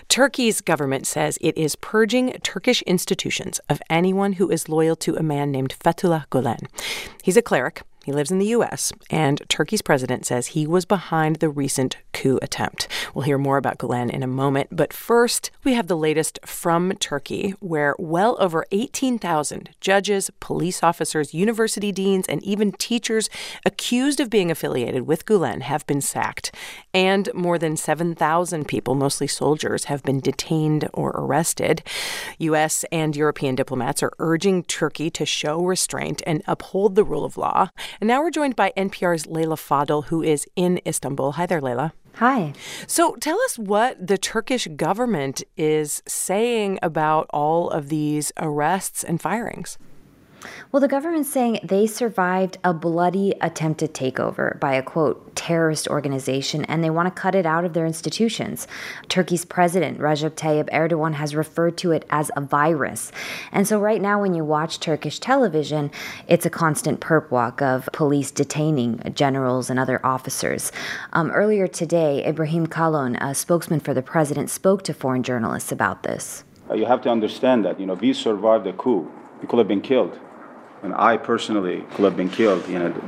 Turkey's government says it is purging Turkish institutions of anyone who is loyal to a man named Fethullah Gulen. He's a cleric. He lives in the U.S., and Turkey's president says he was behind the recent coup attempt. We'll hear more about Gulen in a moment, but first, we have the latest from Turkey, where well over 18,000 judges, police officers, university deans, and even teachers accused of being affiliated with Gulen have been sacked. And more than 7,000 people, mostly soldiers, have been detained or arrested. U.S. and European diplomats are urging Turkey to show restraint and uphold the rule of law. And now we're joined by NPR's Leila Fadel, who is in Istanbul. Hi there, Leila. Hi. So tell us what the Turkish government is saying about all of these arrests and firings. Well, the government's saying they survived a bloody attempted takeover by a, quote, terrorist organization, and they want to cut it out of their institutions. Turkey's president, Recep Tayyip Erdogan, has referred to it as a virus. And so right now when you watch Turkish television, it's a constant perp walk of police detaining generals and other officers. Earlier today, Ibrahim Kalon, a spokesman for the president, spoke to foreign journalists about this. You have to understand that, we survived a coup. We could have been killed. And I personally could have been killed,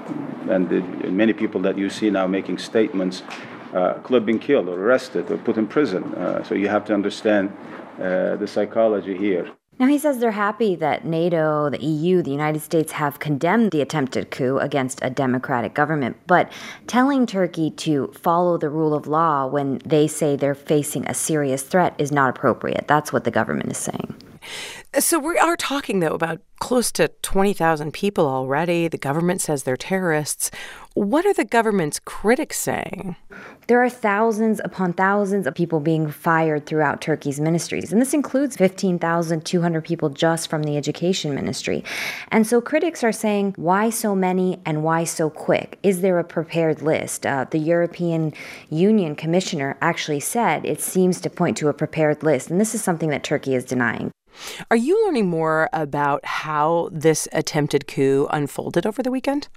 and many people that you see now making statements could have been killed or arrested or put in prison. So you have to understand the psychology here. Now, he says they're happy that NATO, the EU, the United States have condemned the attempted coup against a democratic government, but telling Turkey to follow the rule of law when they say they're facing a serious threat is not appropriate. That's what the government is saying. So we are talking, though, about close to 20,000 people already. The government says they're terrorists. What are the government's critics saying? There are thousands upon thousands of people being fired throughout Turkey's ministries, and this includes 15,200 people just from the education ministry. And so critics are saying, why so many and why so quick? Is there a prepared list? The European Union commissioner actually said it seems to point to a prepared list, and this is something that Turkey is denying. Are you learning more about how this attempted coup unfolded over the weekend?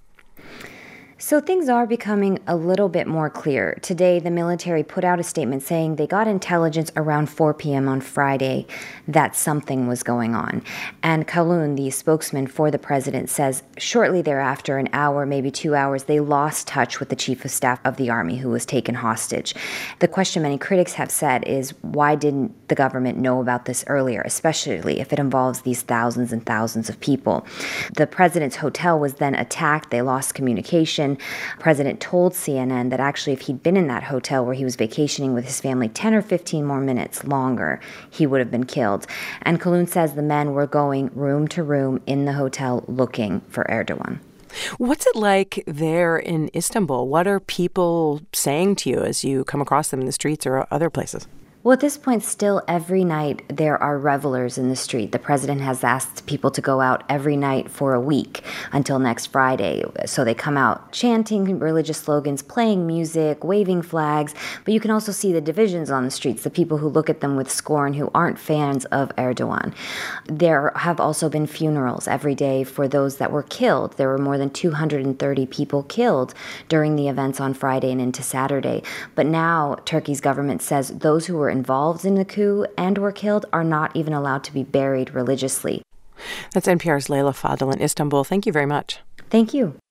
So things are becoming a little bit more clear. Today, the military put out a statement saying they got intelligence around 4 p.m. on Friday that something was going on. And Kalun, the spokesman for the president, says shortly thereafter, an hour, maybe 2 hours, they lost touch with the chief of staff of the army who was taken hostage. The question many critics have said is, why didn't the government know about this earlier, especially if it involves these thousands and thousands of people? The president's hotel was then attacked. They lost communication. The president told CNN that actually if he'd been in that hotel where he was vacationing with his family 10 or 15 more minutes longer, he would have been killed. And Kalun says the men were going room to room in the hotel looking for Erdogan. What's it like there in Istanbul? What are people saying to you as you come across them in the streets or other places? Well, at this point, still every night there are revelers in the street. The president has asked people to go out every night for a week until next Friday. So they come out chanting religious slogans, playing music, waving flags. But you can also see the divisions on the streets, the people who look at them with scorn, who aren't fans of Erdogan. There have also been funerals every day for those that were killed. There were more than 230 people killed during the events on Friday and into Saturday. But now Turkey's government says those who were involved in the coup and were killed are not even allowed to be buried religiously. That's NPR's Leila Fadel in Istanbul. Thank you very much. Thank you.